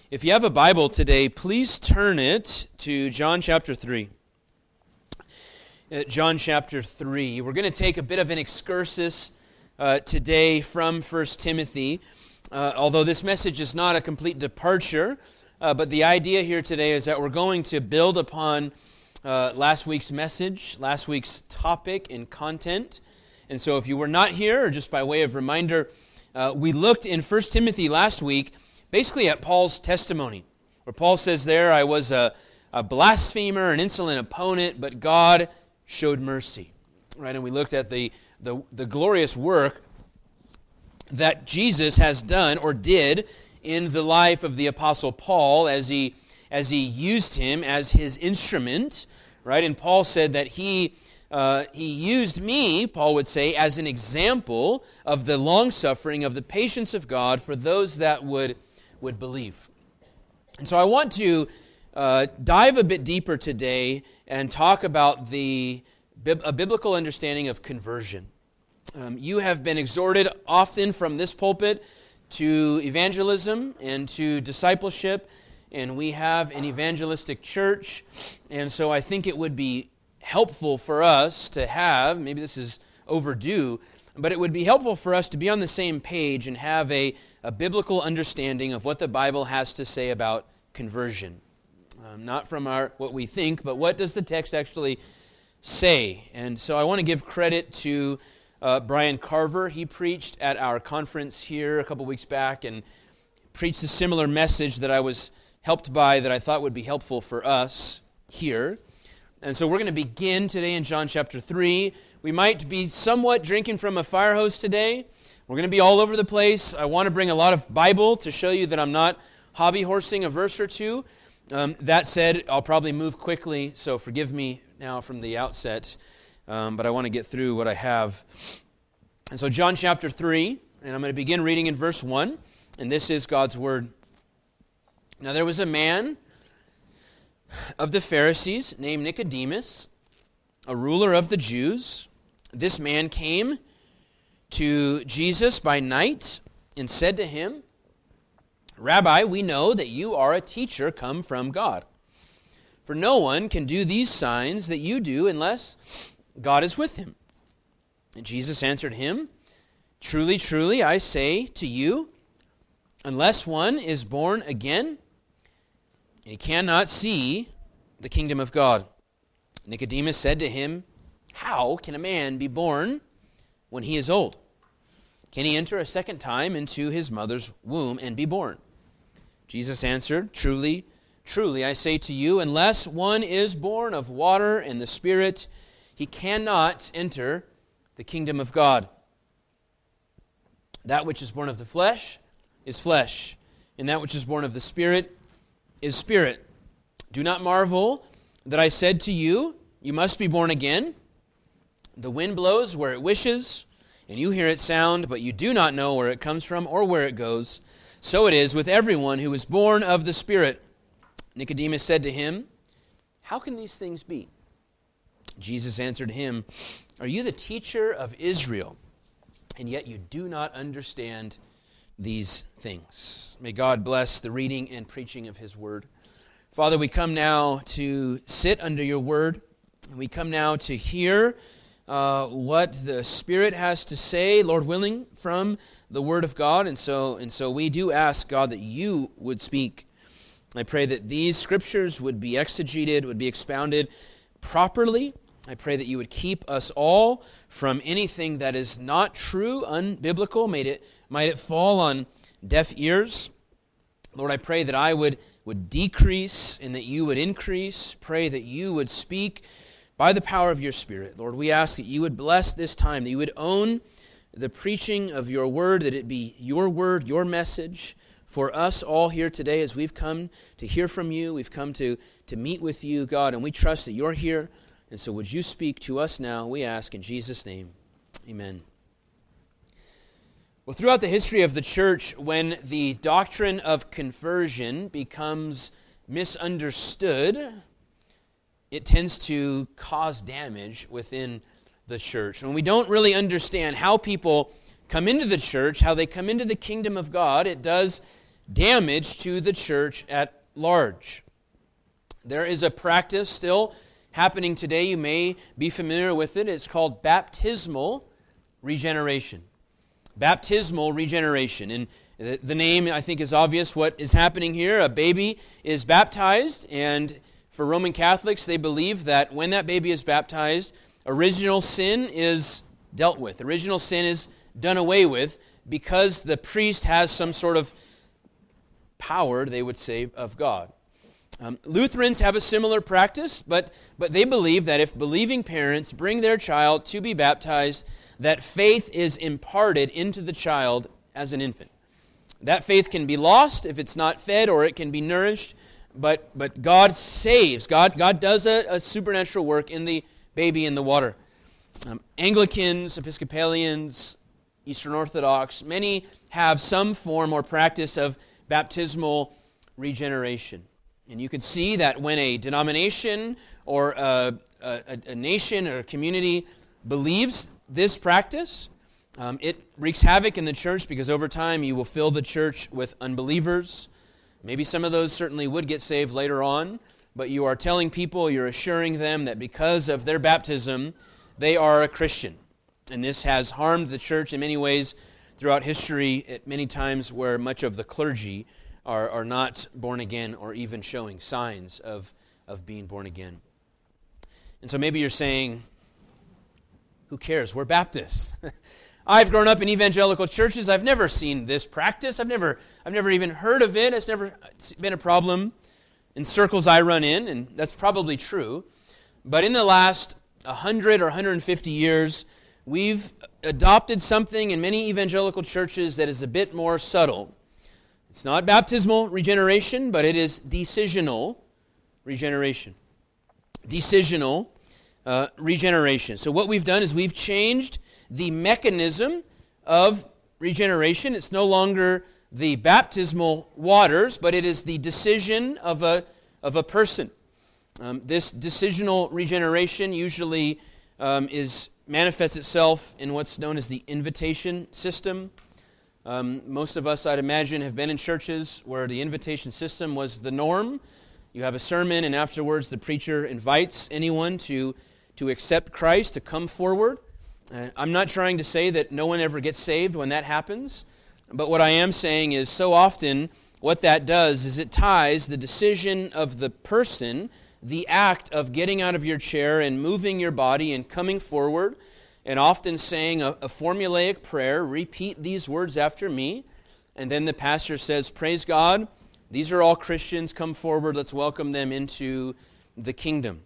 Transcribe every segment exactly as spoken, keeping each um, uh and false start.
If you have a Bible today, please turn it to John chapter three. Uh, John chapter three. We're going to take a bit of an excursus uh, today from First Timothy, uh, although this message is not a complete departure, uh, but the idea here today is that we're going to build upon uh, last week's message, last week's topic and content. And so if you were not here, or just by way of reminder, uh, we looked in First Timothy last week basically at Paul's testimony, where Paul says there, I was a, a blasphemer, an insolent opponent, but God showed mercy. Right, and we looked at the, the, the glorious work that Jesus has done or did in the life of the Apostle Paul as he as he used him as his instrument. Right, and Paul said that he uh, he used me, Paul would say, as an example of the long suffering, of the patience of God for those that would. would believe. And so I want to uh, dive a bit deeper today and talk about the a biblical understanding of conversion. Um, you have been exhorted often from this pulpit to evangelism and to discipleship, and we have an evangelistic church, and so I think it would be helpful for us to have, maybe this is overdue, but it would be helpful for us to be on the same page and have a, a biblical understanding of what the Bible has to say about conversion. Um, not from our what we think, but what does the text actually say? And so I want to give credit to uh, Brian Carver. He preached at our conference here a couple weeks back and preached a similar message that I was helped by that I thought would be helpful for us here. And so we're going to begin today in John chapter three. We might be somewhat drinking from a fire hose today. We're going to be all over the place. I want to bring a lot of Bible to show you that I'm not hobby horsing a verse or two. Um, that said, I'll probably move quickly, so forgive me now from the outset. Um, but I want to get through what I have. And so John chapter three, and I'm going to begin reading in verse one. And this is God's word. Now there was a man of the Pharisees named Nicodemus, a ruler of the Jews. This man came to Jesus by night and said to him, Rabbi, we know that you are a teacher come from God. For no one can do these signs that you do unless God is with him. And Jesus answered him, Truly, truly, I say to you, unless one is born again, he cannot see the kingdom of God. Nicodemus said to him, How can a man be born when he is old? Can he enter a second time into his mother's womb and be born? Jesus answered, Truly, truly, I say to you, unless one is born of water and the Spirit, he cannot enter the kingdom of God. That which is born of the flesh is flesh, and that which is born of the Spirit is spirit. Do not marvel that I said to you, you must be born again. The wind blows where it wishes, and you hear its sound, but you do not know where it comes from or where it goes. So it is with everyone who is born of the Spirit. Nicodemus said to him, How can these things be? Jesus answered him, Are you the teacher of Israel, and yet you do not understand these things? May God bless the reading and preaching of His Word. Father, we come now to sit under Your Word. We come now to hear uh, what the Spirit has to say, Lord willing, from the Word of God. And so, and so we do ask, God, that You would speak. I pray that these Scriptures would be exegeted, would be expounded properly. I pray that You would keep us all from anything that is not true, unbiblical. Might it, might it fall on deaf ears. Lord, I pray that I would, would decrease and that You would increase. Pray that You would speak by the power of Your Spirit. Lord, we ask that You would bless this time, that You would own the preaching of Your word, that it be Your word, Your message for us all here today as we've come to hear from You. We've come to, to meet with You, God, and we trust that You're here. And so would You speak to us now, we ask in Jesus' name. Amen. Well, throughout the history of the church, when the doctrine of conversion becomes misunderstood, it tends to cause damage within the church. When we don't really understand how people come into the church, how they come into the kingdom of God, it does damage to the church at large. There is a practice still happening today. You may be familiar with it. It's called baptismal regeneration. Baptismal regeneration. And the, the name, I think, is obvious what is happening here. A baby is baptized, and for Roman Catholics, they believe that when that baby is baptized, original sin is dealt with. Original sin is done away with because the priest has some sort of power, they would say, of God. Um, Lutherans have a similar practice, but, but they believe that if believing parents bring their child to be baptized, that faith is imparted into the child as an infant. That faith can be lost if it's not fed, or it can be nourished, but, but God saves. God, God does a, a supernatural work in the baby in the water. Um, Anglicans, Episcopalians, Eastern Orthodox, many have some form or practice of baptismal regeneration. And you can see that when a denomination or a, a, a nation or a community believes this practice, um, it wreaks havoc in the church, because over time you will fill the church with unbelievers. Maybe some of those certainly would get saved later on, but you are telling people, you're assuring them that because of their baptism, they are a Christian. And this has harmed the church in many ways throughout history, at many times where much of the clergy are, are not born again or even showing signs of, of being born again. And so maybe you're saying, who cares? We're Baptists. I've grown up in evangelical churches. I've never seen this practice. I've never, I've never even heard of it. It's never been a problem in circles I run in, and that's probably true. But in the last one hundred or one hundred fifty years, we've adopted something in many evangelical churches that is a bit more subtle. It's not baptismal regeneration, but it is decisional regeneration. Decisional uh, regeneration. So what we've done is we've changed the mechanism of regeneration. It's no longer the baptismal waters, but it is the decision of a of a person. Um, this decisional regeneration usually um, is manifests itself in what's known as the invitation system. Um, most of us, I'd imagine, have been in churches where the invitation system was the norm. You have a sermon, and afterwards the preacher invites anyone to, to accept Christ, to come forward. Uh, I'm not trying to say that no one ever gets saved when that happens, but what I am saying is so often what that does is it ties the decision of the person, the act of getting out of your chair and moving your body and coming forward, and often saying a, a formulaic prayer, repeat these words after me, and then the pastor says, praise God, these are all Christians, come forward, let's welcome them into the kingdom.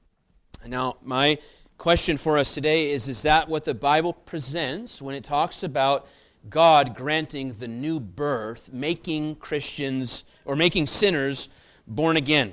Now, my question for us today is, is that what the Bible presents when it talks about God granting the new birth, making Christians, or making sinners born again?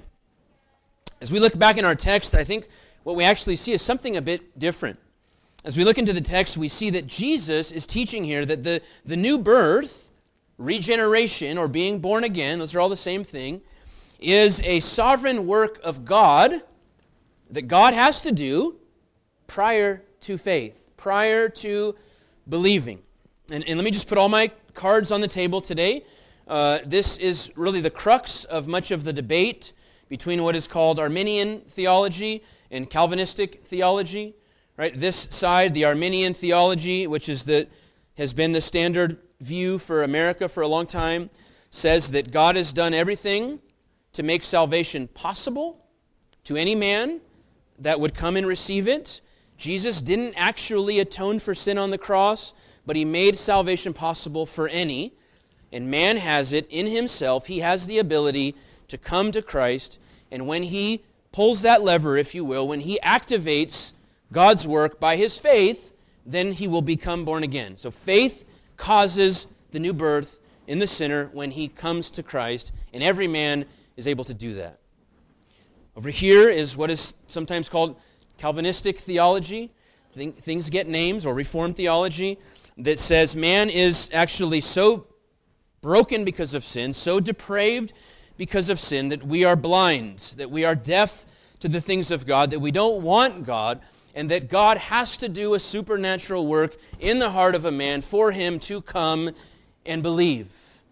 As we look back in our text, I think what we actually see is something a bit different. As we look into the text, we see that Jesus is teaching here that the, the new birth, regeneration, or being born again, those are all the same thing, is a sovereign work of God that God has to do prior to faith, prior to believing. And, and let me just put all my cards on the table today. Uh, this is really the crux of much of the debate between what is called Arminian theology and Calvinistic theology. Right? This side, the Arminian theology, which is the has been the standard view for America for a long time, says that God has done everything to make salvation possible to any man that would come and receive it. Jesus didn't actually atone for sin on the cross, but He made salvation possible for any. And man has it in himself. He has the ability to come to Christ. And when he pulls that lever, if you will, when he activates God's work by his faith, then he will become born again. So faith causes the new birth in the sinner when he comes to Christ, and every man is able to do that. Over here is what is sometimes called Calvinistic theology. Things get names, or Reformed theology, that says man is actually so broken because of sin, so depraved because of sin, that we are blind, that we are deaf to the things of God, that we don't want God, and that God has to do a supernatural work in the heart of a man for him to come and believe.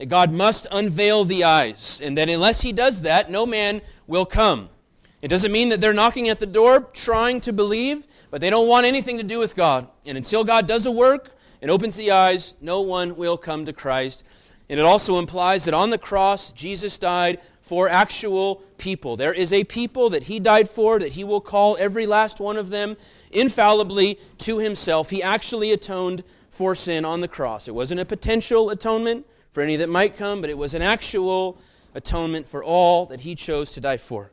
that God must unveil the eyes, and that unless he does that, no man will come. It doesn't mean that they're knocking at the door trying to believe, but they don't want anything to do with God. And until God does a work and opens the eyes, no one will come to Christ. And it also implies that on the cross, Jesus died for actual people. There is a people that he died for, that he will call every last one of them infallibly to himself. He actually atoned for sin on the cross. It wasn't a potential atonement for any that might come, but it was an actual atonement for all that he chose to die for.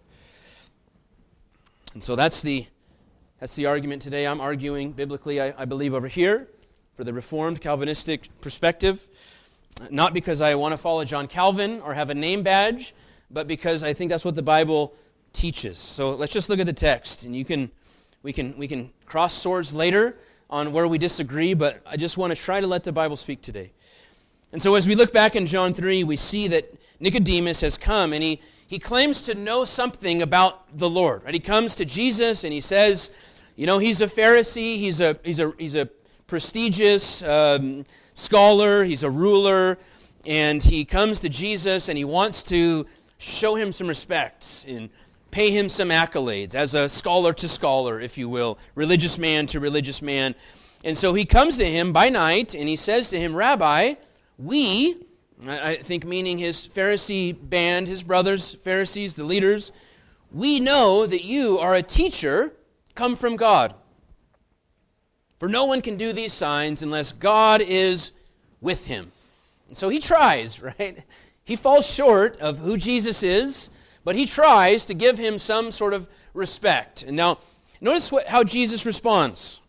And so that's the that's the argument today. I'm arguing biblically, I, I believe, over here for the Reformed Calvinistic perspective. Not because I want to follow John Calvin or have a name badge, but because I think that's what the Bible teaches. So let's just look at the text, and you can we can we can cross swords later on where we disagree, but I just want to try to let the Bible speak today. And so as we look back in John three, we see that Nicodemus has come, and he he claims to know something about the Lord. Right? He comes to Jesus and he says, you know, he's a Pharisee, he's a he's a he's a prestigious um, scholar, he's a ruler, and he comes to Jesus and he wants to show him some respect and pay him some accolades as a scholar to scholar, if you will, religious man to religious man. And so he comes to him by night and he says to him, Rabbi, we, I think meaning his Pharisee band, his brothers, Pharisees, the leaders, we know that you are a teacher come from God. For no one can do these signs unless God is with him. And so he tries, right? He falls short of who Jesus is, but he tries to give him some sort of respect. And now, notice what, how Jesus responds.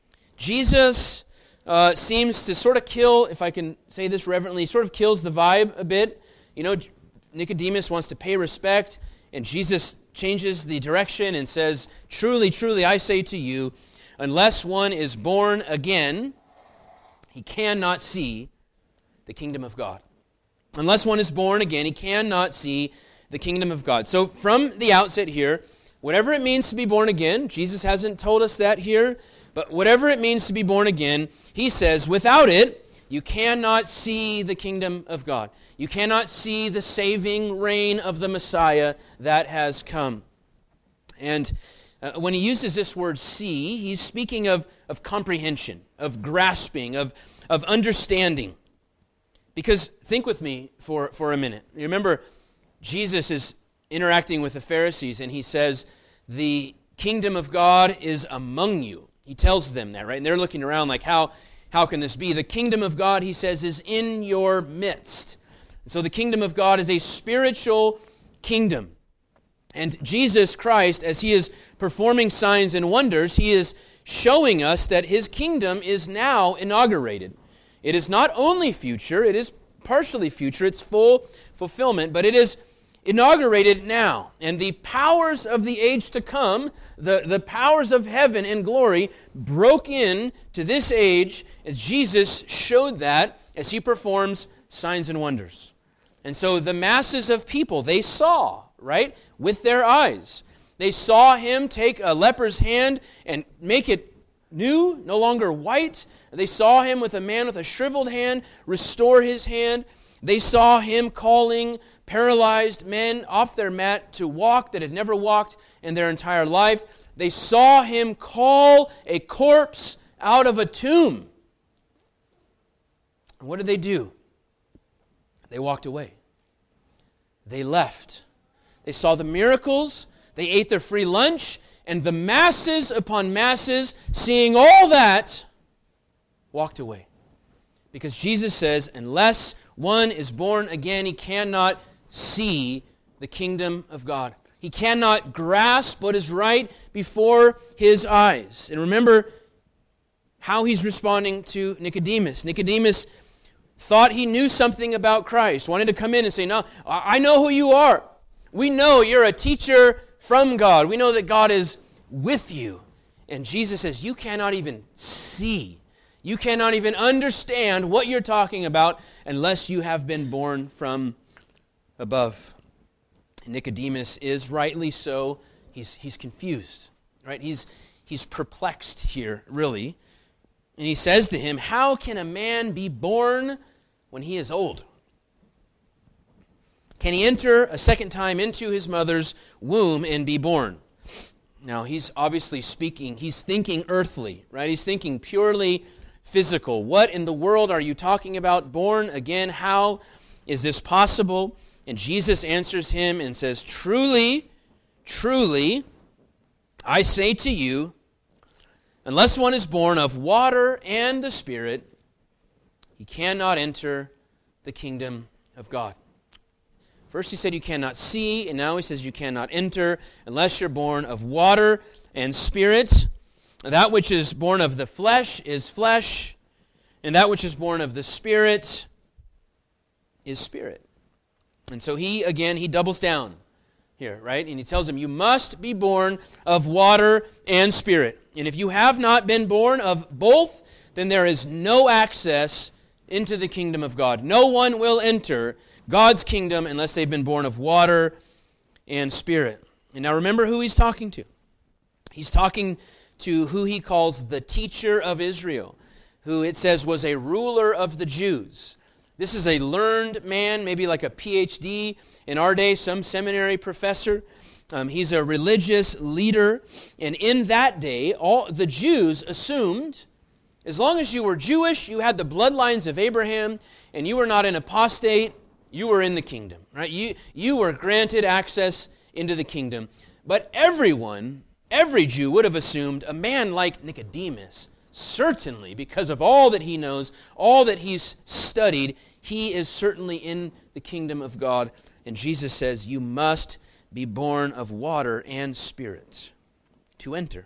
Jesus uh, seems to sort of kill, if I can say this reverently, sort of kills the vibe a bit. You know, Nicodemus wants to pay respect, and Jesus changes the direction and says, truly, truly, I say to you, unless one is born again, he cannot see the kingdom of God. Unless one is born again, he cannot see the kingdom of God. So from the outset here, whatever it means to be born again, Jesus hasn't told us that here, but whatever it means to be born again, he says, without it, you cannot see the kingdom of God. You cannot see the saving reign of the Messiah that has come. And Uh, when he uses this word see, he's speaking of, of comprehension, of grasping, of, of understanding. Because think with me for, for a minute. You remember, Jesus is interacting with the Pharisees, and he says, the kingdom of God is among you. He tells them that, right? And they're looking around like, how, how can this be? The kingdom of God, he says, is in your midst. So the kingdom of God is a spiritual kingdom. And Jesus Christ, as he is performing signs and wonders, he is showing us that his kingdom is now inaugurated. It is not only future, it is partially future, it's full fulfillment, but it is inaugurated now. And the powers of the age to come, the, the powers of heaven in glory, broke in to this age as Jesus showed that as he performs signs and wonders. And so the masses of people, they saw, right, with their eyes. They saw him take a leper's hand and make it new, no longer white. They saw him with a man with a shriveled hand restore his hand. They saw him calling paralyzed men off their mat to walk that had never walked in their entire life. They saw him call a corpse out of a tomb. And what did they do? They walked away. They left. They saw the miracles, they ate their free lunch, and the masses upon masses, seeing all that, walked away. Because Jesus says, unless one is born again, he cannot see the kingdom of God. He cannot grasp what is right before his eyes. And remember how he's responding to Nicodemus. Nicodemus thought he knew something about Christ, wanted to come in and say, no, I know who you are. We know you're a teacher from God. We know that God is with you. And Jesus says, you cannot even see. You cannot even understand what you're talking about unless you have been born from above. Nicodemus is rightly so. He's, he's confused, right? He's, he's perplexed here, really. And he says to him, how can a man be born when he is old? can he enter a second time into his mother's womb and be born? Now, he's obviously speaking, he's thinking earthly, right? He's thinking purely physical. What in the world are you talking about? Born again? How is this possible? And Jesus answers him and says, Truly, truly, I say to you, unless one is born of water and the Spirit, he cannot enter the kingdom of God. First he said you cannot see, and now he says you cannot enter unless you're born of water and Spirit. That which is born of the flesh is flesh, and that which is born of the Spirit is spirit. And so he, again, he doubles down here, right? And he tells him, you must be born of water and Spirit. And if you have not been born of both, then there is no access into the kingdom of God. No one will enter God's kingdom unless they've been born of water and Spirit. And now remember who he's talking to. He's talking to who he calls the teacher of Israel, who it says was a ruler of the Jews. This is a learned man, maybe like a P H D in our day, some seminary professor. Um, he's a religious leader. And in that day, all the Jews assumed, as long as you were Jewish, you had the bloodlines of Abraham, and you were not an apostate, you were in the kingdom, right? You, you were granted access into the kingdom. But everyone, every Jew would have assumed a man like Nicodemus, certainly, because of all that he knows, all that he's studied, he is certainly in the kingdom of God. And Jesus says, you must be born of water and Spirit to enter.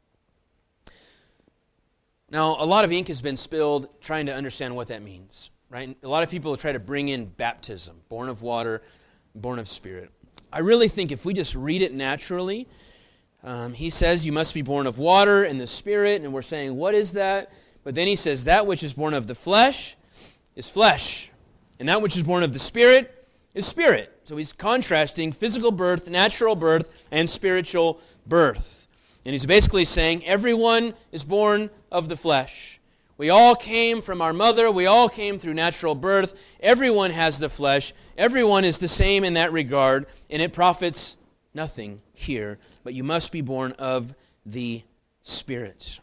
Now, a lot of ink has been spilled trying to understand what that means, right? A lot of people try to bring in baptism, born of water, born of Spirit. I really think if we just read it naturally, um, he says you must be born of water and the Spirit, and we're saying, what is that? But then he says, that which is born of the flesh is flesh, and that which is born of the Spirit is spirit. So he's contrasting physical birth, natural birth, and spiritual birth. And he's basically saying everyone is born of the flesh. We all came from our mother. We all came through natural birth. Everyone has the flesh. Everyone is the same in that regard, and it profits nothing here. But you must be born of the Spirit.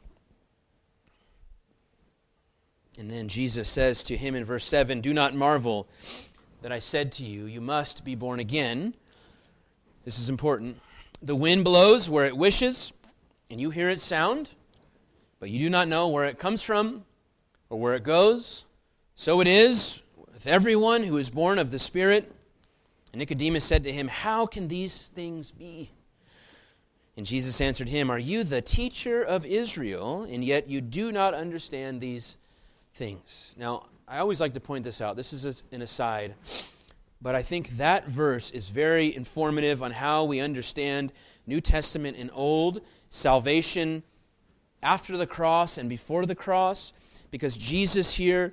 And then Jesus says to him in verse seven, do not marvel that I said to you, you must be born again. This is important. The wind blows where it wishes, and you hear its sound, but you do not know where it comes from or where it goes. So it is with everyone who is born of the Spirit. And Nicodemus said to him, how can these things be? And Jesus answered him, are you the teacher of Israel, and yet you do not understand these things? Now, I always like to point this out. This is an aside. But I think that verse is very informative on how we understand New Testament and Old, salvation after the cross and before the cross, because Jesus here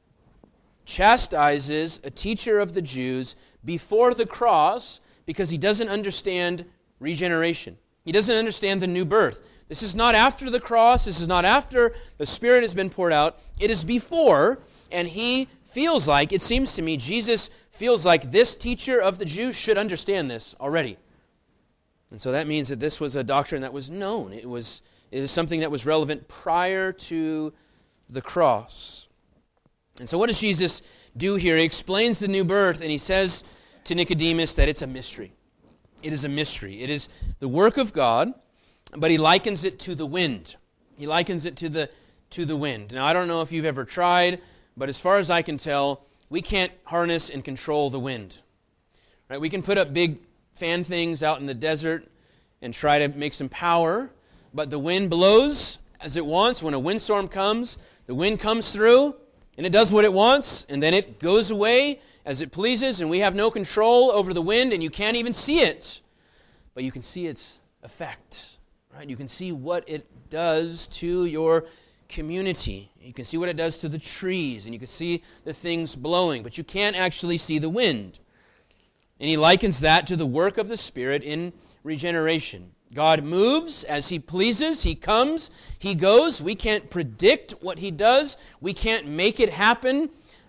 chastises a teacher of the Jews before the cross because he doesn't understand regeneration. He doesn't understand the new birth. This is not after the cross. This is not after the Spirit has been poured out. It is before, and he feels like, it seems to me, Jesus feels like this teacher of the Jews should understand this already. And so that means that this was a doctrine that was known. It was, it was something that was relevant prior to the cross. And so what does Jesus do here? He explains the new birth, and he says to Nicodemus that it's a mystery. It is a mystery. It is the work of God, but he likens it to the wind. He likens it to the to the wind. Now, I don't know if you've ever tried, but as far as I can tell, we can't harness and control the wind. Right? We can put up big fan things out in the desert and try to make some power, but the wind blows as it wants. When a windstorm comes, the wind comes through, and it does what it wants, and then it goes away as it pleases, and we have no control over the wind, and you can't even see it. But you can see its effect. Right? You can see what it does to your community. You can see what it does to the trees, and you can see the things blowing, but you can't actually see the wind. And he likens that to the work of the Spirit in regeneration. God moves as he pleases. He comes, he goes. We can't predict what he does. We can't make it happen.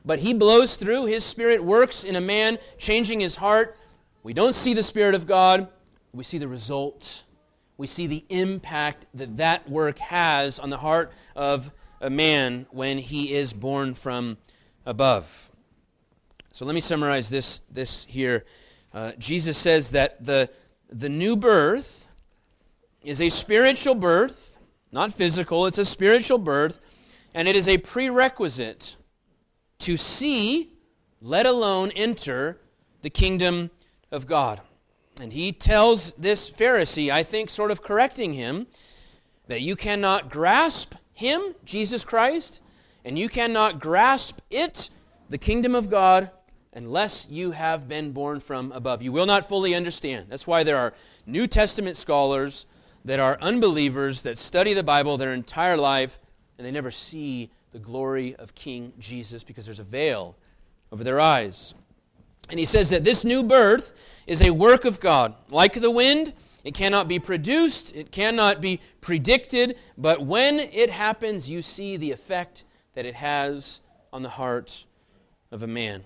but He blows through. His Spirit works in a man, changing his heart. We don't see the Spirit of God. We see the result. We see the impact that that work has on the heart of a man when he is born from above. So let me summarize this, this here. Uh, Jesus says that the, the new birth is a spiritual birth, not physical. It's a spiritual birth, and it is a prerequisite to see, let alone enter, the kingdom of God. And he tells this Pharisee, I think sort of correcting him, that you cannot grasp Him, Jesus Christ, and you cannot grasp it, the kingdom of God, unless you have been born from above. You will not fully understand. That's why there are New Testament scholars that are unbelievers that study the Bible their entire life, and they never see the glory of King Jesus because there's a veil over their eyes. And he says that this new birth is a work of God. Like the wind, it cannot be produced, it cannot be predicted, but when it happens, you see the effect that it has on the heart of a man.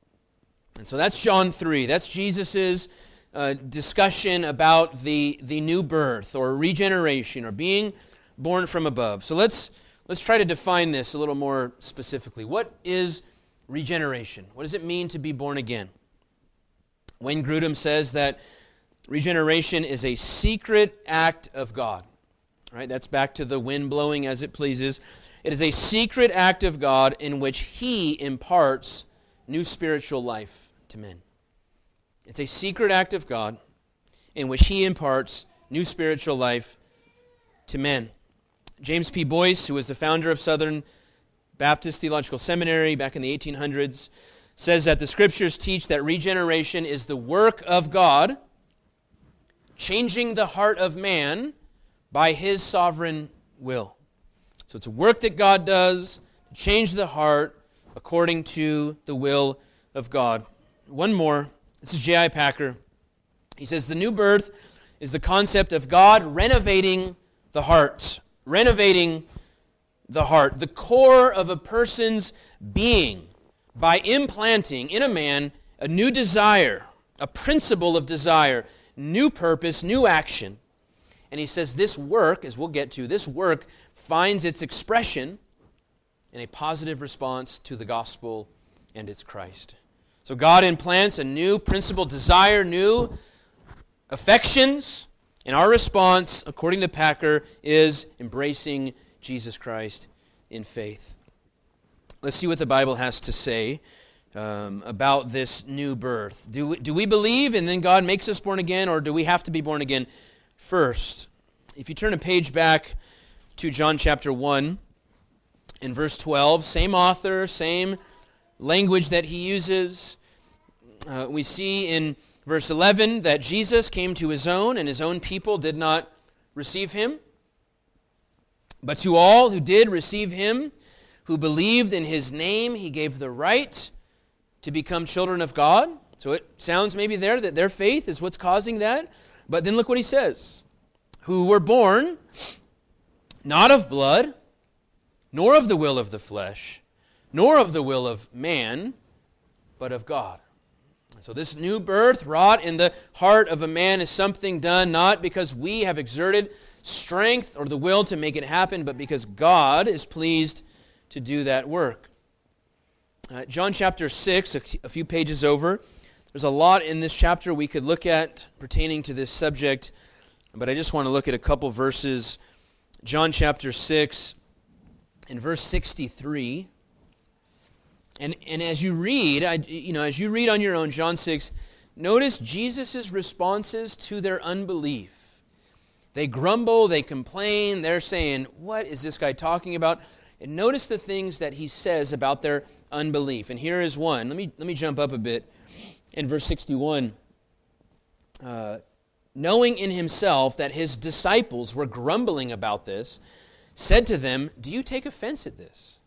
And so that's John three. That's Jesus' uh, discussion about the, the new birth or regeneration or being born from above. So let's let's try to define this a little more specifically. What is regeneration? What does it mean to be born again? Wayne Grudem says that regeneration is a secret act of God. All right, that's back to the wind blowing as it pleases. It is a secret act of God in which He imparts new spiritual life to men. It's a secret act of God in which He imparts new spiritual life to men. James P. Boyce, who was the founder of Southern Baptist Theological Seminary back in the eighteen hundreds, says that the Scriptures teach that regeneration is the work of God, changing the heart of man by His sovereign will. So it's a work that God does to change the heart according to the will of God. One more. This is J I Packer. He says the new birth is the concept of God renovating the heart. Renovating the heart. The core of a person's being by implanting in a man a new desire, a principle of desire, new purpose, new action. And he says this work, as we'll get to, this work finds its expression in a positive response to the gospel and its Christ. So God implants a new principle, desire, new affections, and our response, according to Packer, is embracing Jesus Christ in faith. Let's see what the Bible has to say um, about this new birth. Do we, do we believe and then God makes us born again, or do we have to be born again first? If you turn a page back to John chapter one, in verse twelve, same author, same language that he uses. Uh, we see in verse eleven that Jesus came to His own, and His own people did not receive Him. But to all who did receive Him, who believed in His name, He gave the right to become children of God. So it sounds maybe there that their faith is what's causing that. But then look what He says. Who were born not of blood, nor of the will of the flesh, nor of the will of man, but of God. So this new birth wrought in the heart of a man is something done not because we have exerted strength or the will to make it happen, but because God is pleased to do that work. Uh, John chapter six, a, a few pages over. There's a lot in this chapter we could look at pertaining to this subject, but I just want to look at a couple verses. John chapter six, in verse sixty-three. And, and as you read, I, you know, as you read on your own, John six, notice Jesus' responses to their unbelief. They grumble, they complain, they're saying, what is this guy talking about? And notice the things that He says about their unbelief. And here is one. Let me, let me jump up a bit. In verse sixty-one, uh, knowing in Himself that His disciples were grumbling about this, said to them, do you take offense at this?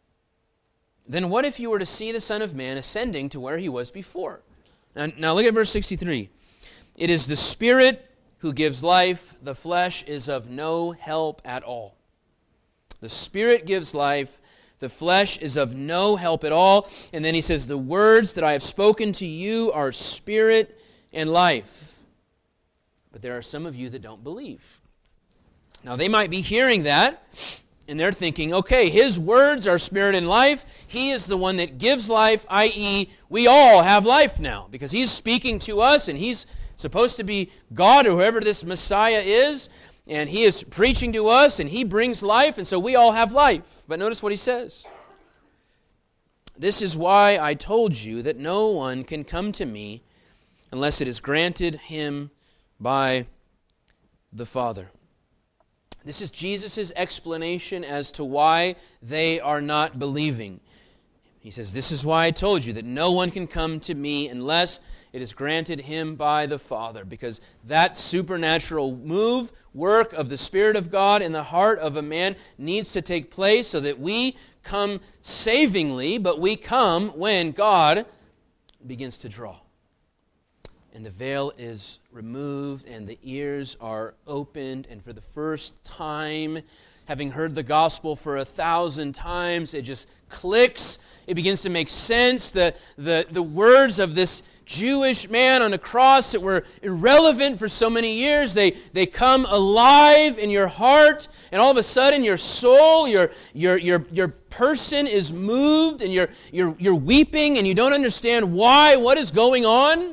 Then what if you were to see the Son of Man ascending to where He was before? Now, now look at verse sixty-three. It is the Spirit who gives life, the flesh is of no help at all. The Spirit gives life, the flesh is of no help at all. And then he says, the words that I have spoken to you are spirit and life. But there are some of you that don't believe. Now they might be hearing that, and they're thinking, okay, his words are spirit and life. He is the one that gives life, that is, we all have life now, because he's speaking to us, and he's supposed to be God or whoever this Messiah is, and he is preaching to us, and he brings life, and so we all have life. But notice what he says. This is why I told you that no one can come to me unless it is granted him by the Father. This is Jesus' explanation as to why they are not believing. He says, this is why I told you that no one can come to me unless it is granted him by the Father. Because that supernatural move, work of the Spirit of God in the heart of a man needs to take place so that we come savingly, but we come when God begins to draw. And the veil is removed, and the ears are opened, and for the first time, having heard the gospel for a thousand times, it just clicks. It begins to make sense. The, the, the words of this Jewish man on a cross that were irrelevant for so many years, they, they come alive in your heart, and all of a sudden your soul, your, your, your, your person is moved, and you're, you're, you're weeping, and you don't understand why, what is going on.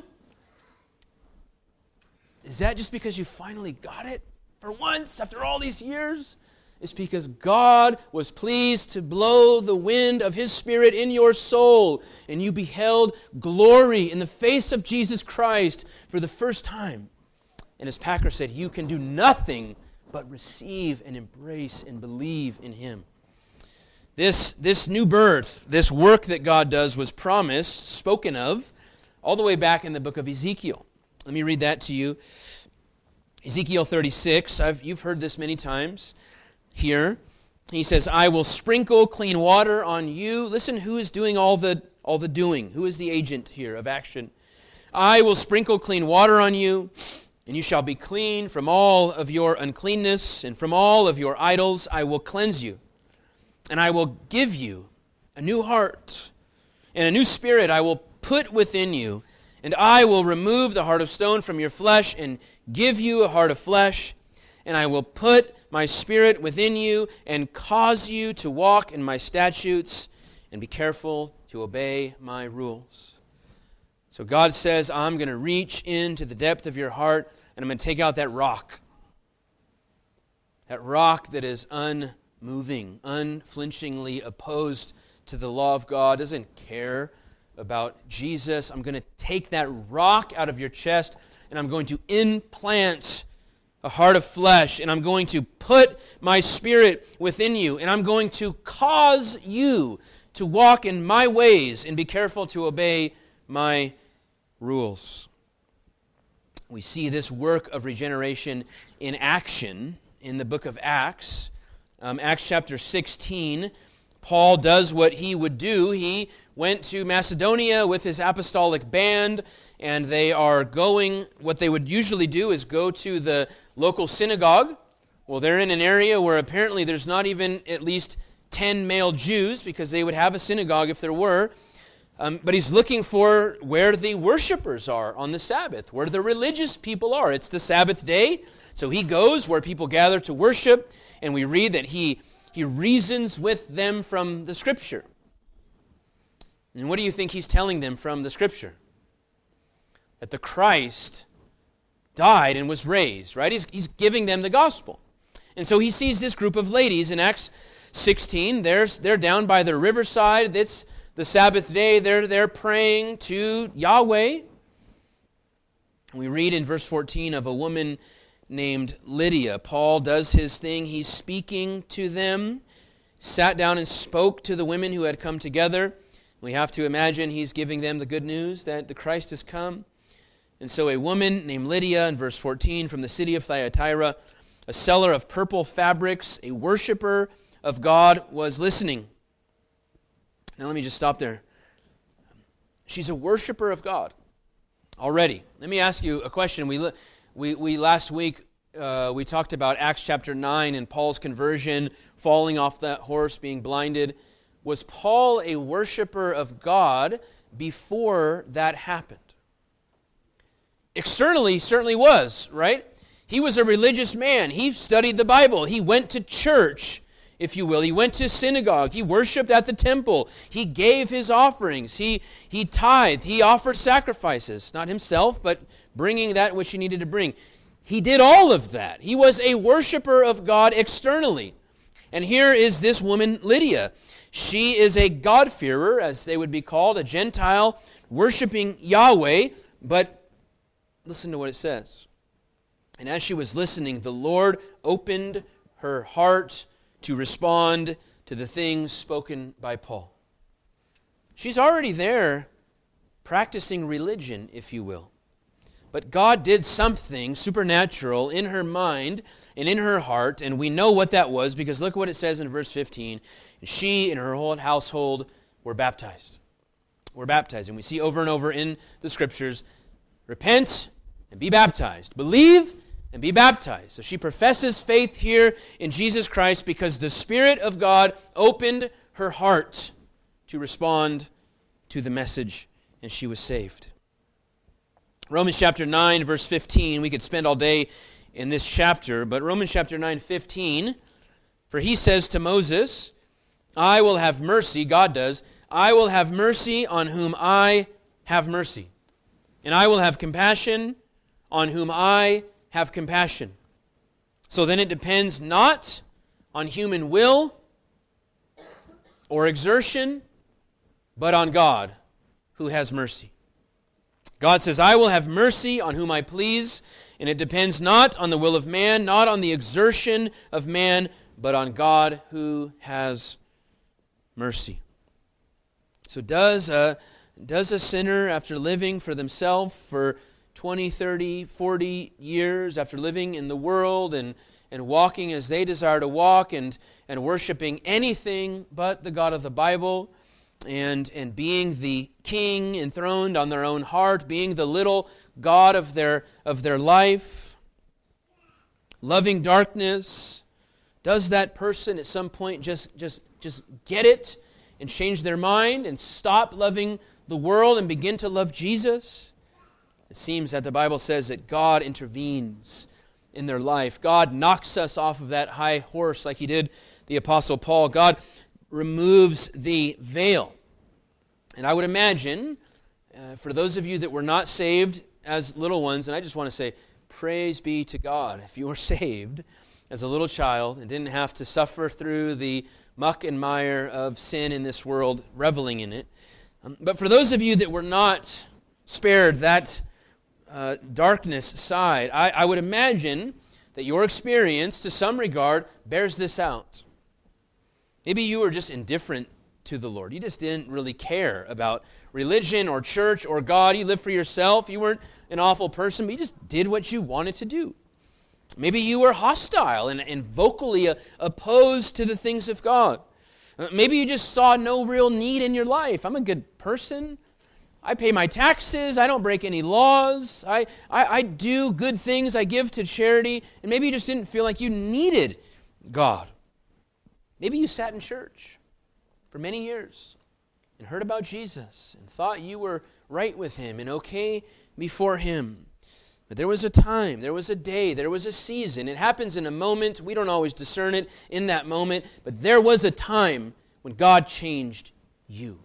Is that just because you finally got it for once after all these years? It's because God was pleased to blow the wind of His Spirit in your soul, and you beheld glory in the face of Jesus Christ for the first time. And as Packer said, you can do nothing but receive and embrace and believe in Him. This, this new birth, this work that God does was promised, spoken of, all the way back in the book of Ezekiel. Let me read that to you. Ezekiel thirty-six, I've, you've heard this many times here. He says, I will sprinkle clean water on you. Listen, who is doing all the, all the doing? Who is the agent here of action? I will sprinkle clean water on you, and you shall be clean from all of your uncleanness, and from all of your idols I will cleanse you. And I will give you a new heart, and a new spirit I will put within you. And I will remove the heart of stone from your flesh and give you a heart of flesh. And I will put my spirit within you and cause you to walk in my statutes and be careful to obey my rules. So God says, I'm going to reach into the depth of your heart and I'm going to take out that rock. That rock that is unmoving, unflinchingly opposed to the law of God, doesn't care about Jesus. I'm going to take that rock out of your chest and I'm going to implant a heart of flesh, and I'm going to put my spirit within you, and I'm going to cause you to walk in my ways and be careful to obey my rules. We see this work of regeneration in action in the book of Acts. Um, Acts chapter sixteen, Paul does what he would do. He went to Macedonia with his apostolic band, and they are going, what they would usually do is go to the local synagogue. Well, they're in an area where apparently there's not even at least ten male Jews, because they would have a synagogue if there were. Um, but he's looking for where the worshipers are on the Sabbath, where the religious people are. It's the Sabbath day, so he goes where people gather to worship, and we read that he, he reasons with them from the Scripture. And what do you think he's telling them from the Scripture? That the Christ died and was raised, right? He's, he's giving them the gospel. And so he sees this group of ladies in Acts sixteen. They're, they're down by the riverside. It's the Sabbath day. They're, they're praying to Yahweh. We read in verse fourteen of a woman named Lydia. Paul does his thing. He's speaking to them, sat down and spoke to the women who had come together. We have to imagine he's giving them the good news that the Christ has come. And so a woman named Lydia, in verse fourteen, from the city of Thyatira, a seller of purple fabrics, a worshiper of God, was listening. Now let me just stop there. She's a worshiper of God already. Let me ask you a question. We we, we last week uh, we talked about Acts chapter nine and Paul's conversion, falling off that horse, being blinded. was Paul a worshiper of God before that happened? Externally, he certainly was, right? He was a religious man. He studied the Bible. He went to church, if you will. He went to synagogue. He worshiped at the temple. He gave his offerings. He, he tithed. He offered sacrifices. Not himself, but bringing that which he needed to bring. He did all of that. He was a worshiper of God externally. And here is this woman, Lydia. She is a God-fearer, as they would be called, a Gentile worshiping Yahweh. But listen to what it says. And as she was listening, the Lord opened her heart to respond to the things spoken by Paul. She's already there practicing religion, if you will. But God did something supernatural in her mind and in her heart, and we know what that was because look what it says in verse fifteen. She and her whole household were baptized. Were baptized. And we see over and over in the Scriptures, repent and be baptized. Believe and be baptized. So she professes faith here in Jesus Christ because the Spirit of God opened her heart to respond to the message, and she was saved. Romans chapter nine, verse fifteen, we could spend all day in this chapter, but Romans chapter nine, fifteen, for he says to Moses, I will have mercy, God does, I will have mercy on whom I have mercy, and I will have compassion on whom I have compassion. So then it depends not on human will or exertion, but on God who has mercy. God says, I will have mercy on whom I please, and it depends not on the will of man, not on the exertion of man, but on God who has mercy. So does a, does a sinner, after living for themselves for twenty, thirty, forty years, after living in the world and, and walking as they desire to walk and, and worshiping anything but the God of the Bible, and, and being the king enthroned on their own heart, being the little God of their, of their life, loving darkness, does that person at some point just, just, just get it and change their mind and stop loving the world and begin to love Jesus? It seems that the Bible says that God intervenes in their life. God knocks us off of that high horse like He did the Apostle Paul. God removes the veil. And I would imagine, uh, for those of you that were not saved as little ones, and I just want to say, praise be to God if you were saved as a little child and didn't have to suffer through the muck and mire of sin in this world, reveling in it. Um, but for those of you that were not spared that uh, darkness side, I, I would imagine that your experience, to some regard, bears this out. Maybe you were just indifferent to the Lord. You just didn't really care about religion or church or God. You lived for yourself. You weren't an awful person, but you just did what you wanted to do. Maybe you were hostile and, and vocally uh, opposed to the things of God. Uh, maybe you just saw no real need in your life. I'm a good person. I pay my taxes. I don't break any laws. I, I, I do good things. I give to charity. And maybe you just didn't feel like you needed God. Maybe you sat in church for many years and heard about Jesus and thought you were right with Him and okay before Him. But there was a time, there was a day, there was a season. It happens in a moment. We don't always discern it in that moment. But there was a time when God changed you.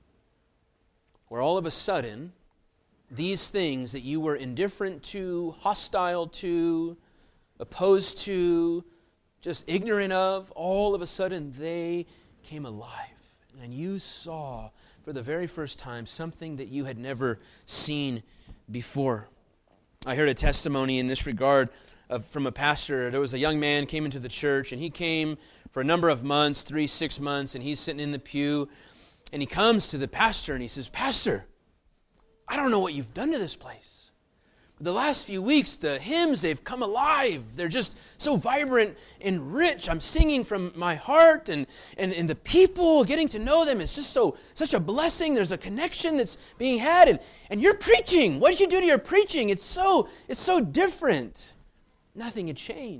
Where all of a sudden, these things that you were indifferent to, hostile to, opposed to, just ignorant of, all of a sudden they came alive. And you saw for the very first time something that you had never seen before. I heard a testimony in this regard of, from a pastor. There was a young man came into the church, and he came for a number of months, three, six months, and he's sitting in the pew, and he comes to the pastor, and he says, Pastor, I don't know what you've done to this place. The last few weeks, the hymns, they've come alive. They're just so vibrant and rich. I'm singing from my heart, and, and, and the people, getting to know them, is just so such a blessing. There's a connection that's being had. And, and you're preaching. What did you do to your preaching? It's so, it's so different. Nothing had changed.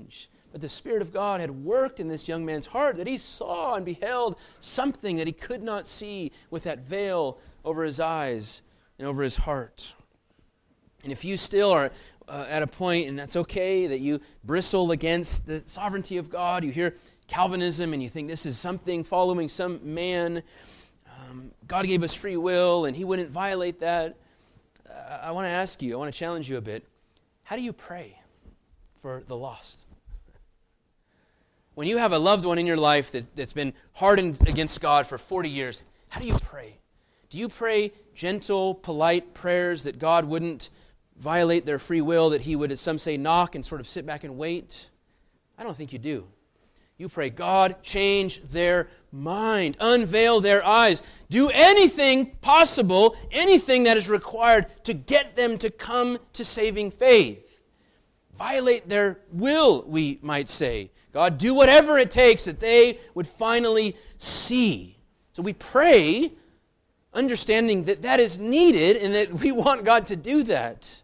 But the Spirit of God had worked in this young man's heart, that he saw and beheld something that he could not see with that veil over his eyes and over his heart. And if you still are uh, at a point, and that's okay, that you bristle against the sovereignty of God, you hear Calvinism and you think this is something following some man, um, God gave us free will and he wouldn't violate that. Uh, I want to ask you, I want to challenge you a bit. How do you pray for the lost? When you have a loved one in your life that, that's been hardened against God for forty years, how do you pray? Do you pray gentle, polite prayers that God wouldn't violate their free will, that he would, as some say, knock and sort of sit back and wait? I don't think you do. You pray, God, change their mind, unveil their eyes, do anything possible, anything that is required to get them to come to saving faith. Violate their will, we might say. God, do whatever it takes that they would finally see. So we pray, understanding that that is needed and that we want God to do that.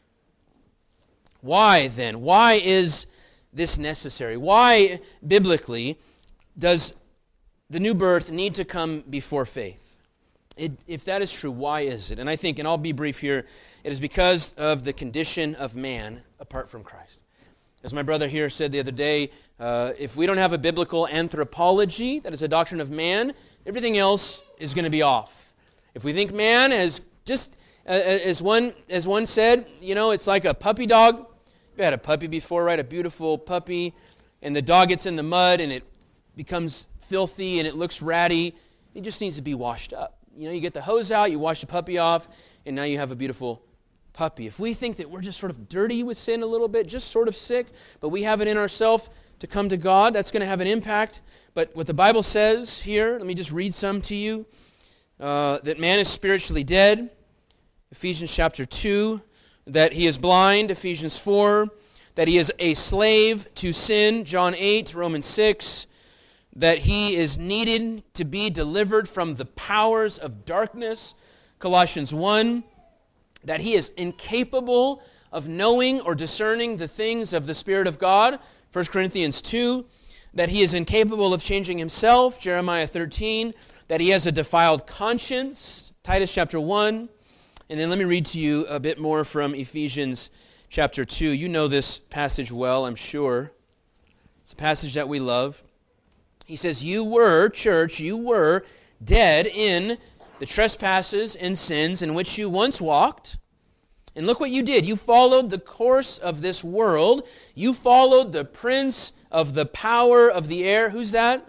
Why then? Why is this necessary? Why, biblically, does the new birth need to come before faith? It, if that is true, why is it? And I think, and I'll be brief here, it is because of the condition of man apart from Christ. As my brother here said the other day, uh, if we don't have a biblical anthropology, that is a doctrine of man, everything else is going to be off. If we think man has just, uh, as one as one said, you know, it's like a puppy dog. You've had a puppy before, right? A beautiful puppy, and the dog gets in the mud and it becomes filthy and it looks ratty. It just needs to be washed up. You know, you get the hose out, you wash the puppy off, and now you have a beautiful puppy. If we think that we're just sort of dirty with sin a little bit, just sort of sick, but we have it in ourselves to come to God, that's going to have an impact. But what the Bible says here, let me just read some to you, uh, that man is spiritually dead, Ephesians chapter two, that he is blind, Ephesians four, that he is a slave to sin, John eight, Romans six, that he is needed to be delivered from the powers of darkness, Colossians one, that he is incapable of knowing or discerning the things of the Spirit of God, First Corinthians two, that he is incapable of changing himself, Jeremiah thirteen, that he has a defiled conscience, Titus chapter one, and then let me read to you a bit more from Ephesians chapter two. You know this passage well, I'm sure. It's a passage that we love. He says, you were, church, you were dead in the trespasses and sins in which you once walked. And look what you did. You followed the course of this world. You followed the prince of the power of the air. Who's that?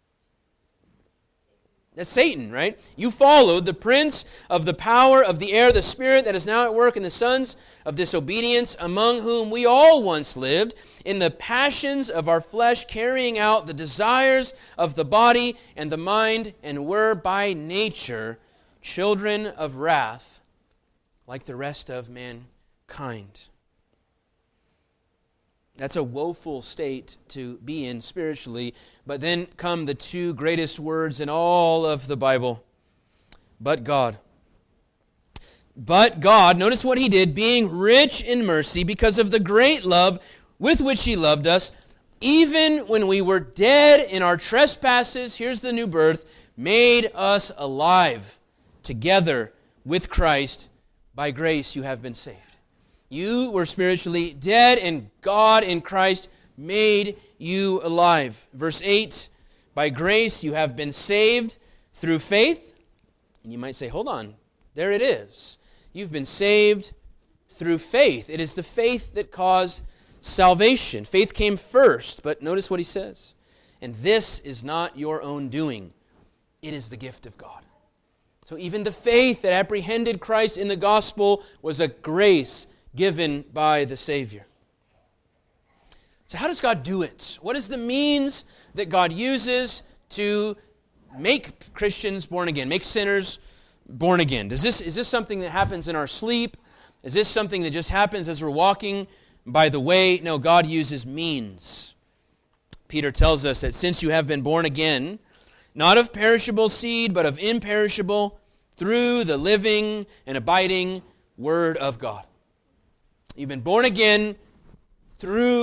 That's Satan, right? You followed the prince of the power of the air, the spirit that is now at work in the sons of disobedience, among whom we all once lived, in the passions of our flesh, carrying out the desires of the body and the mind, and were by nature children of wrath, like the rest of mankind. That's a woeful state to be in spiritually. But then come the two greatest words in all of the Bible. But God. But God, notice what he did, being rich in mercy because of the great love with which he loved us, even when we were dead in our trespasses, here's the new birth, made us alive together with Christ. By grace you have been saved. You were spiritually dead, and God in Christ made you alive. Verse eight, by grace you have been saved through faith. And you might say, hold on, there it is. You've been saved through faith. It is the faith that caused salvation. Faith came first, but notice what he says. And this is not your own doing. It is the gift of God. So even the faith that apprehended Christ in the gospel was a grace given by the Savior. So how does God do it? What is the means that God uses to make Christians born again, make sinners born again? Does this, is this something that happens in our sleep? Is this something that just happens as we're walking by the way? No, God uses means. Peter tells us that since you have been born again, not of perishable seed, but of imperishable, through the living and abiding Word of God. You've been born again through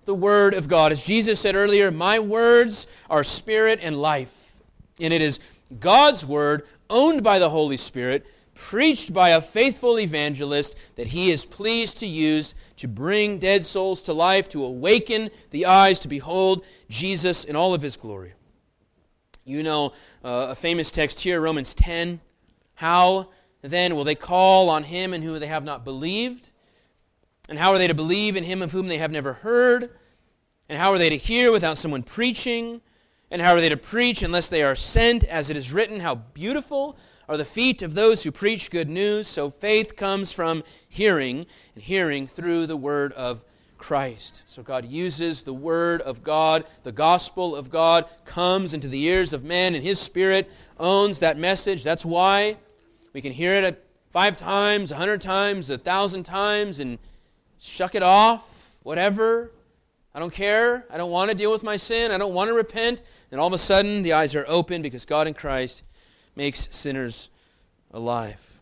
the Word of God. As Jesus said earlier, my words are spirit and life. And it is God's Word, owned by the Holy Spirit, preached by a faithful evangelist, that He is pleased to use to bring dead souls to life, to awaken the eyes to behold Jesus in all of His glory. You know uh, a famous text here, Romans ten. How then will they call on Him in whom they have not believed? And how are they to believe in Him of whom they have never heard? And how are they to hear without someone preaching? And how are they to preach unless they are sent? As it is written, how beautiful are the feet of those who preach good news. So faith comes from hearing, and hearing through the word of Christ. So God uses the word of God, the gospel of God comes into the ears of men, and His Spirit owns that message. That's why we can hear it five times, a hundred times, a thousand times, and shuck it off, whatever. I don't care. I don't want to deal with my sin. I don't want to repent. And all of a sudden, the eyes are open because God in Christ makes sinners alive.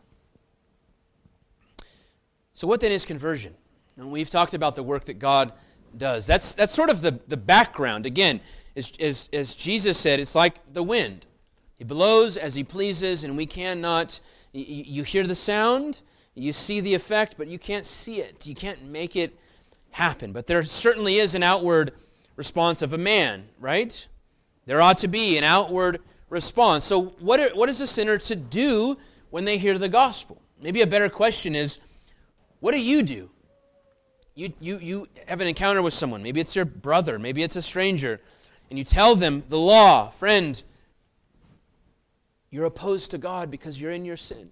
So what then is conversion? And we've talked about the work that God does. That's that's sort of the, the background. Again, as, as, as Jesus said, it's like the wind. He blows as He pleases, and we cannot, you, you hear the sound, you see the effect, but you can't see it. You can't make it happen. But there certainly is an outward response of a man, right? There ought to be an outward response. So what are, what is a sinner to do when they hear the gospel? Maybe a better question is, what do you do? You, you, you have an encounter with someone. Maybe it's your brother. Maybe it's a stranger. And you tell them the law. Friend, you're opposed to God because you're in your sin.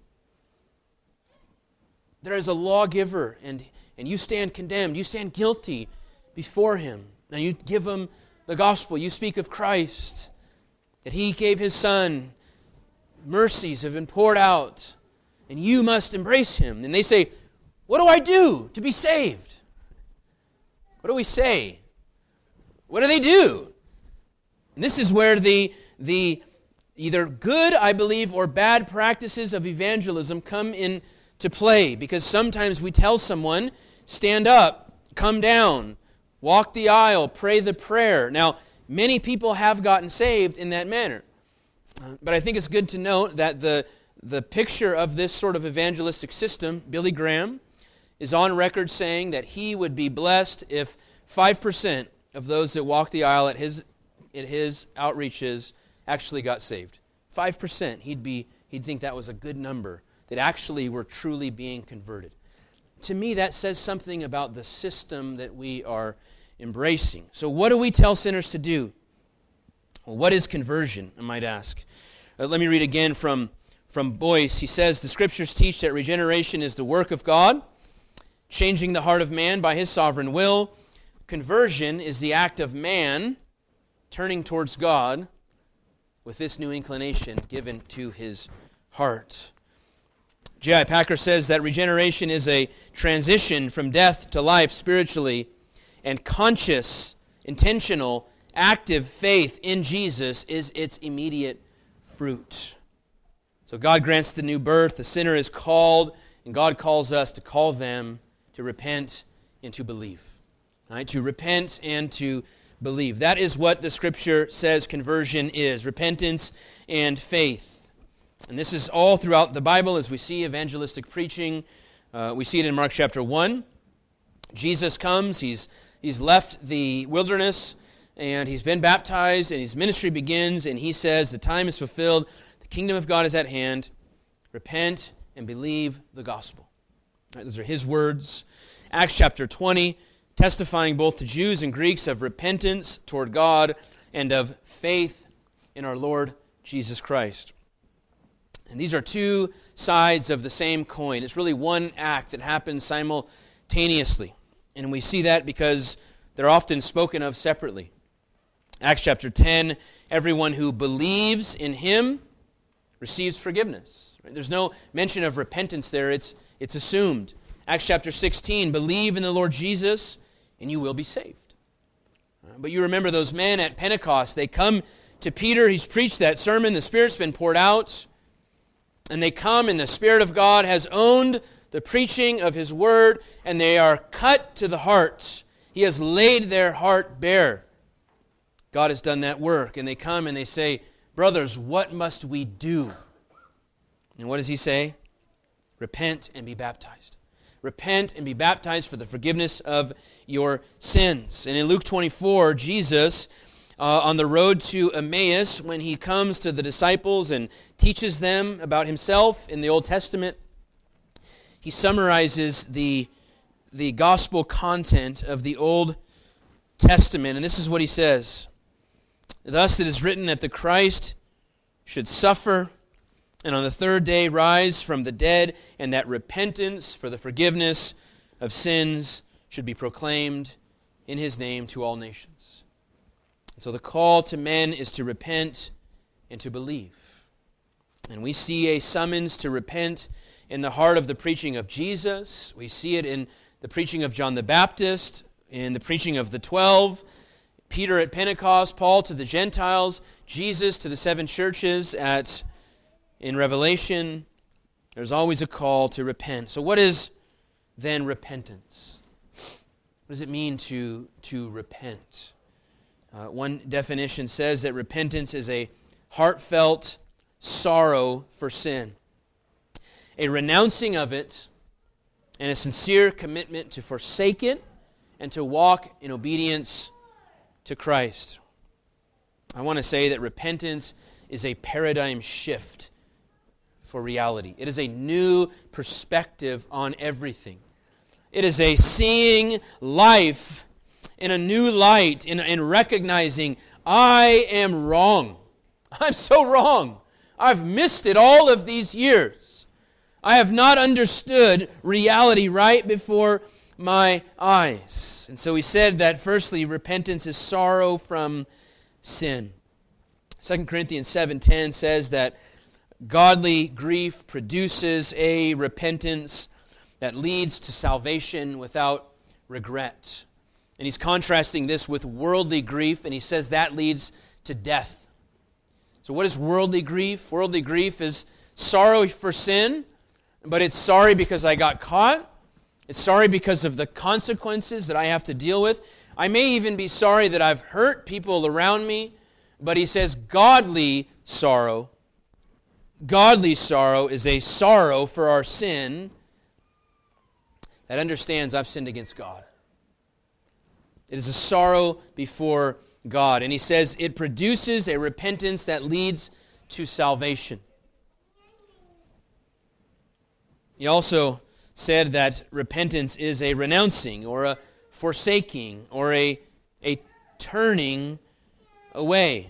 There is a lawgiver, and, and you stand condemned. You stand guilty before Him. Now you give Him the gospel. You speak of Christ, that He gave His Son. Mercies have been poured out, and you must embrace Him. And they say, what do I do to be saved? What do we say? What do they do? And this is where the, the either good, I believe, or bad practices of evangelism come into play. Because sometimes we tell someone, stand up, come down, walk the aisle, pray the prayer. Now, many people have gotten saved in that manner. But I think it's good to note that the, the picture of this sort of evangelistic system, Billy Graham, is on record saying that he would be blessed if five percent of those that walk the aisle at his at his outreaches actually got saved. five percent. He'd be he'd think that was a good number, that actually were truly being converted. To me, that says something about the system that we are embracing. So what do we tell sinners to do? Well, what is conversion, I might ask? Uh, let me read again from, from Boyce. He says, the Scriptures teach that regeneration is the work of God, changing the heart of man by His sovereign will. Conversion is the act of man turning towards God with this new inclination given to his heart. J I Packer says that regeneration is a transition from death to life spiritually, and conscious, intentional, active faith in Jesus is its immediate fruit. So God grants the new birth, the sinner is called, and God calls us to call them to repent and to believe. Right? To repent and to believe. That is what the Scripture says conversion is, repentance and faith. And this is all throughout the Bible as we see evangelistic preaching. Uh, we see it in Mark chapter one. Jesus comes, he's, he's left the wilderness, and he's been baptized, and his ministry begins, and he says, the time is fulfilled, the kingdom of God is at hand, repent and believe the gospel. Right, those are his words. Acts chapter twenty, testifying both to Jews and Greeks of repentance toward God and of faith in our Lord Jesus Christ. And these are two sides of the same coin. It's really one act that happens simultaneously. And we see that because they're often spoken of separately. Acts chapter ten, everyone who believes in Him receives forgiveness. There's no mention of repentance there. It's, it's assumed. Acts chapter sixteen, believe in the Lord Jesus and you will be saved. But you remember those men at Pentecost. They come to Peter. He's preached that sermon. The Spirit's been poured out. And they come and the Spirit of God has owned the preaching of His Word, and they are cut to the heart. He has laid their heart bare. God has done that work. And they come and they say, brothers, what must we do? And what does he say? Repent and be baptized. Repent and be baptized for the forgiveness of your sins. And in Luke twenty-four, Jesus, uh, on the road to Emmaus, when he comes to the disciples and teaches them about himself in the Old Testament, he summarizes the, the gospel content of the Old Testament. And this is what he says. Thus it is written that the Christ should suffer and on the third day rise from the dead, and that repentance for the forgiveness of sins should be proclaimed in his name to all nations. So the call to men is to repent and to believe. And we see a summons to repent in the heart of the preaching of Jesus. We see it in the preaching of John the Baptist, in the preaching of the twelve, Peter at Pentecost, Paul to the Gentiles, Jesus to the seven churches at in Revelation. There's always a call to repent. So what is then repentance? What does it mean to, to repent? Uh, one definition says that repentance is a heartfelt sorrow for sin, a renouncing of it, and a sincere commitment to forsake it and to walk in obedience to Christ. I want to say that repentance is a paradigm shift for reality. It is a new perspective on everything. It is a seeing life in a new light, in, in recognizing I am wrong. I'm so wrong. I've missed it all of these years. I have not understood reality right before my eyes. And so he said that firstly, repentance is sorrow from sin. Second Corinthians seven ten says that godly grief produces a repentance that leads to salvation without regret. And he's contrasting this with worldly grief, and he says that leads to death. So what is worldly grief? Worldly grief is sorrow for sin, but it's sorry because I got caught. It's sorry because of the consequences that I have to deal with. I may even be sorry that I've hurt people around me, but he says godly sorrow. Godly sorrow is a sorrow for our sin that understands I've sinned against God. It is a sorrow before God. And he says it produces a repentance that leads to salvation. He also said that repentance is a renouncing or a forsaking or a, a turning away.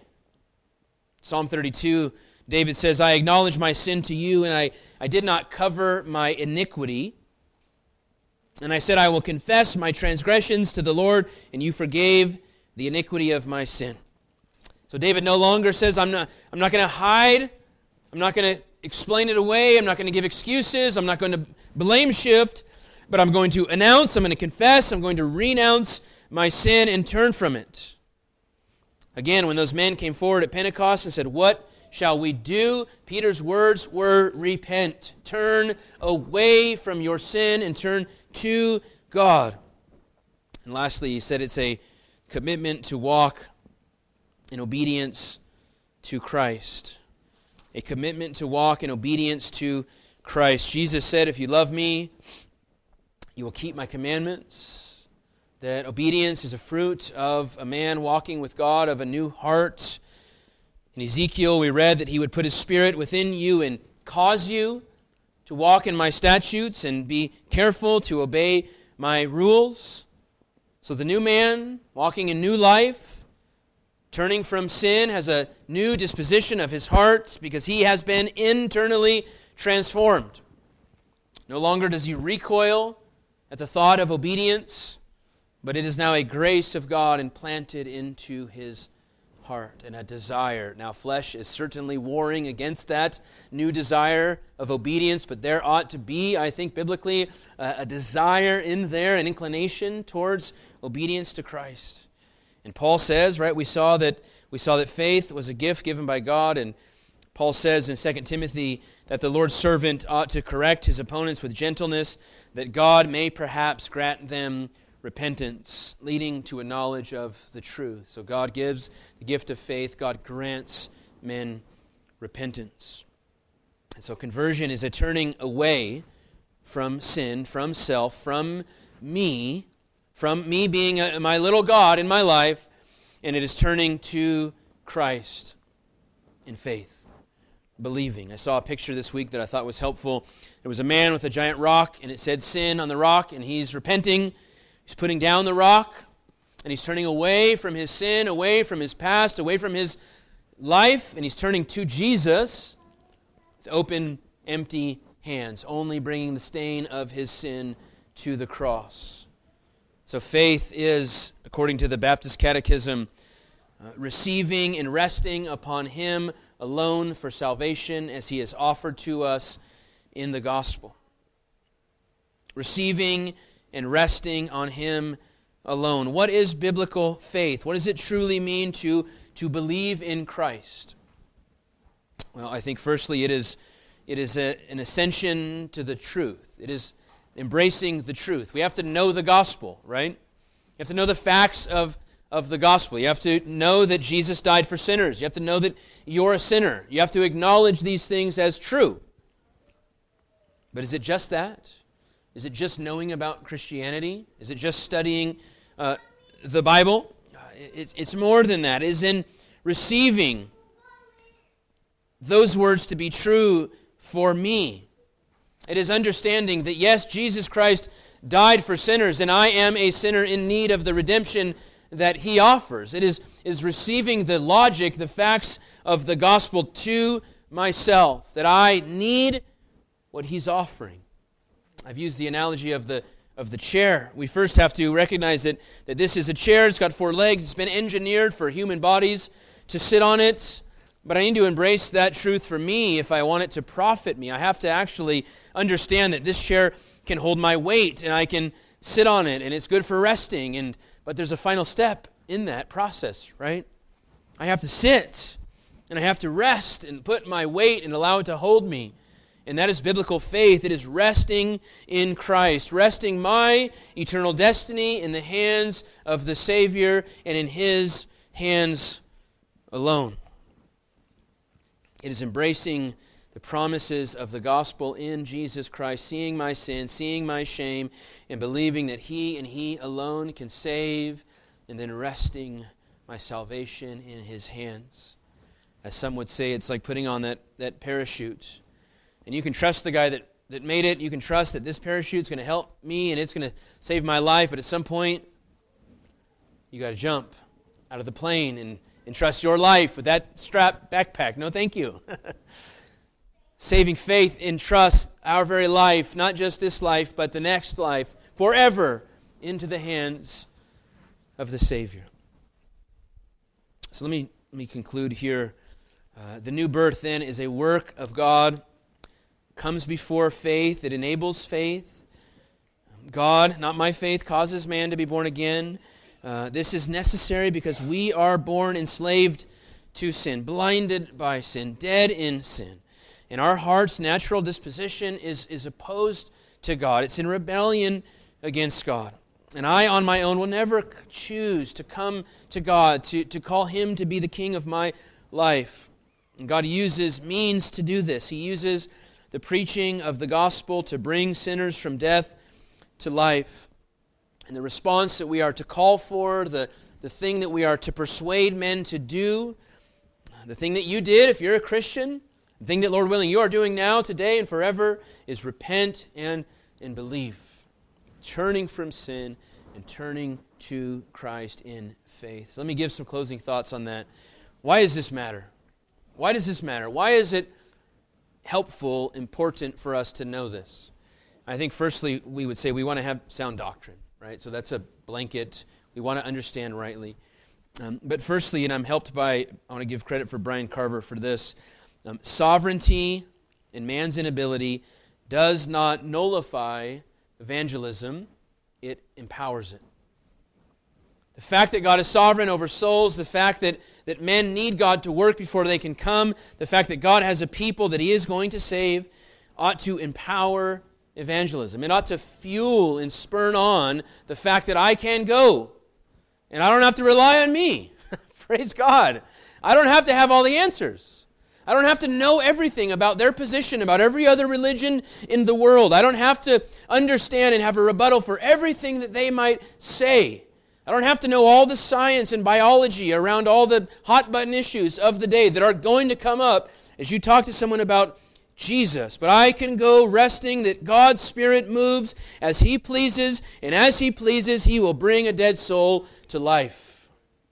Psalm thirty-two, David says, I acknowledge my sin to you, and I, I did not cover my iniquity. And I said, I will confess my transgressions to the Lord, and you forgave the iniquity of my sin. So David no longer says, I'm not, I'm not going to hide. I'm not going to explain it away. I'm not going to give excuses. I'm not going to blame shift. But I'm going to announce, I'm going to confess, I'm going to renounce my sin and turn from it. Again, when those men came forward at Pentecost and said, what shall we do? Peter's words were repent. Turn away from your sin and turn to God. And lastly, he said it's a commitment to walk in obedience to Christ. A commitment to walk in obedience to Christ. Jesus said, if you love me, you will keep my commandments. That obedience is a fruit of a man walking with God, of a new heart. In Ezekiel, we read that he would put his spirit within you and cause you to walk in my statutes and be careful to obey my rules. So the new man, walking in new life, turning from sin, has a new disposition of his heart because he has been internally transformed. No longer does he recoil at the thought of obedience, but it is now a grace of God implanted into his heart and a desire. Now, flesh is certainly warring against that new desire of obedience, but there ought to be, I think, biblically, a, a desire in there, an inclination towards obedience to Christ. And Paul says, right, we saw that we saw that faith was a gift given by God, and Paul says in Second Timothy that the Lord's servant ought to correct his opponents with gentleness, that God may perhaps grant them repentance, leading to a knowledge of the truth. So God gives the gift of faith. God grants men repentance. And so conversion is a turning away from sin, from self, from me, from me being a, my little God in my life, and it is turning to Christ in faith, believing. I saw a picture this week that I thought was helpful. There was a man with a giant rock, and it said sin on the rock, and he's repenting. He's putting down the rock, and he's turning away from his sin, away from his past, away from his life, and he's turning to Jesus with open, empty hands, only bringing the stain of his sin to the cross. So faith is, according to the Baptist Catechism, uh, receiving and resting upon Him alone for salvation as He has offered to us in the gospel. Receiving and resting on Him alone. What is biblical faith? What does it truly mean to, to believe in Christ? Well, I think firstly it is It is a, an ascension to the truth. It is embracing the truth. We have to know the gospel, right? You have to know the facts of, of the gospel. You have to know that Jesus died for sinners. You have to know that you're a sinner. You have to acknowledge these things as true. But is it just that? Is it just knowing about Christianity? Is it just studying uh, the Bible? It's, it's more than that. It is in receiving those words to be true for me. It is understanding that, yes, Jesus Christ died for sinners, and I am a sinner in need of the redemption that He offers. It is, is receiving the logic, the facts of the gospel to myself, that I need what He's offering. I've used the analogy of the of the chair. We first have to recognize that, that this is a chair. It's got four legs. It's been engineered for human bodies to sit on it. But I need to embrace that truth for me if I want it to profit me. I have to actually understand that this chair can hold my weight and I can sit on it and it's good for resting. And but there's a final step in that process, right? I have to sit and I have to rest and put my weight and allow it to hold me. And that is biblical faith. It is resting in Christ, resting my eternal destiny in the hands of the Savior and in His hands alone. It is embracing the promises of the gospel in Jesus Christ, seeing my sin, seeing my shame, and believing that He and He alone can save, and then resting my salvation in His hands. As some would say, it's like putting on that, that parachute. And you can trust the guy that, that made it. You can trust that this parachute is going to help me and it's going to save my life. But at some point, you got to jump out of the plane and entrust your life with that strap backpack. No, thank you. Saving faith entrusts our very life, not just this life, but the next life, forever into the hands of the Savior. So let me, let me conclude here. Uh, the new birth, then, is a work of God. Comes before faith. It enables faith. God, not my faith, causes man to be born again. Uh, this is necessary because we are born enslaved to sin, blinded by sin, dead in sin. And our heart's natural disposition is, is opposed to God. It's in rebellion against God. And I, on my own, will never choose to come to God, to, to call Him to be the King of my life. And God uses means to do this. He uses the preaching of the gospel to bring sinners from death to life. And the response that we are to call for, the, the thing that we are to persuade men to do, the thing that you did if you're a Christian, the thing that, Lord willing, you are doing now, today, and forever, is repent and, and believe. Turning from sin and turning to Christ in faith. So let me give some closing thoughts on that. Why does this matter? Why does this matter? Why is it helpful, important for us to know this? I think firstly, we would say we want to have sound doctrine, right? So that's a blanket. We want to understand rightly. Um, but firstly, and I'm helped by, I want to give credit for Brian Carver for this, um, sovereignty and man's inability does not nullify evangelism, it empowers it. The fact that God is sovereign over souls, the fact that, that men need God to work before they can come, the fact that God has a people that He is going to save, ought to empower evangelism. It ought to fuel and spur on the fact that I can go. And I don't have to rely on me. Praise God. I don't have to have all the answers. I don't have to know everything about their position, about every other religion in the world. I don't have to understand and have a rebuttal for everything that they might say. I don't have to know all the science and biology around all the hot-button issues of the day that are going to come up as you talk to someone about Jesus. But I can go resting that God's Spirit moves as He pleases, and as He pleases, He will bring a dead soul to life.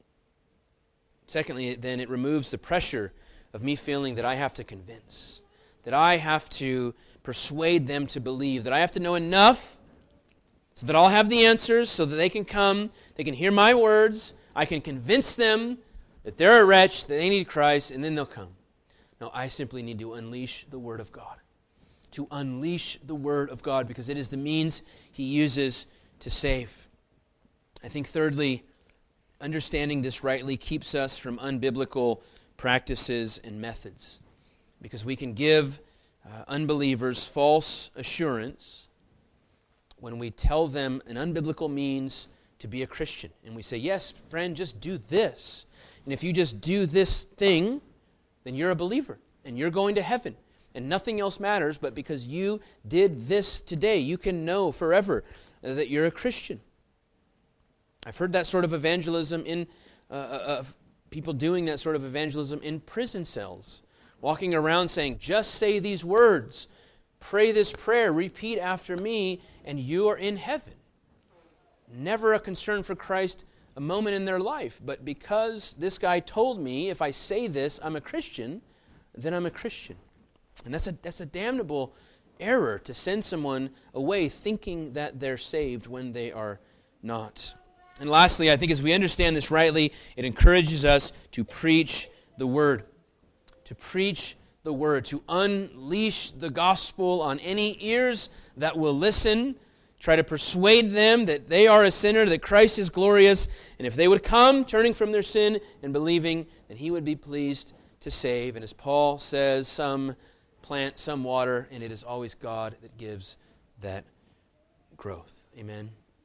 Secondly, then, it removes the pressure of me feeling that I have to convince, that I have to persuade them to believe, that I have to know enough so that I'll have the answers, so that they can come, they can hear my words, I can convince them that they're a wretch, that they need Christ, and then they'll come. No, I simply need to unleash the Word of God. To unleash the Word of God, because it is the means He uses to save. I think thirdly, understanding this rightly keeps us from unbiblical practices and methods, because we can give uh, unbelievers false assurance when we tell them an unbiblical means to be a Christian. And we say, yes, friend, just do this. And if you just do this thing, then you're a believer and you're going to heaven. And nothing else matters, but because you did this today, you can know forever that you're a Christian. I've heard that sort of evangelism in, uh, uh, people doing that sort of evangelism in prison cells, walking around saying, just say these words, pray this prayer, repeat after me, and you are in heaven. Never a concern for Christ a moment in their life, but because this guy told me if I say this, I'm a Christian, then I'm a Christian. And that's a that's a damnable error, to send someone away thinking that they're saved when they are not. And lastly, I think as we understand this rightly, it encourages us to preach the Word. To preach the Word, to unleash the gospel on any ears that will listen, try to persuade them that they are a sinner, that Christ is glorious, and if they would come, turning from their sin and believing, then He would be pleased to save. And as Paul says, some plant, some water, and it is always God that gives that growth. Amen.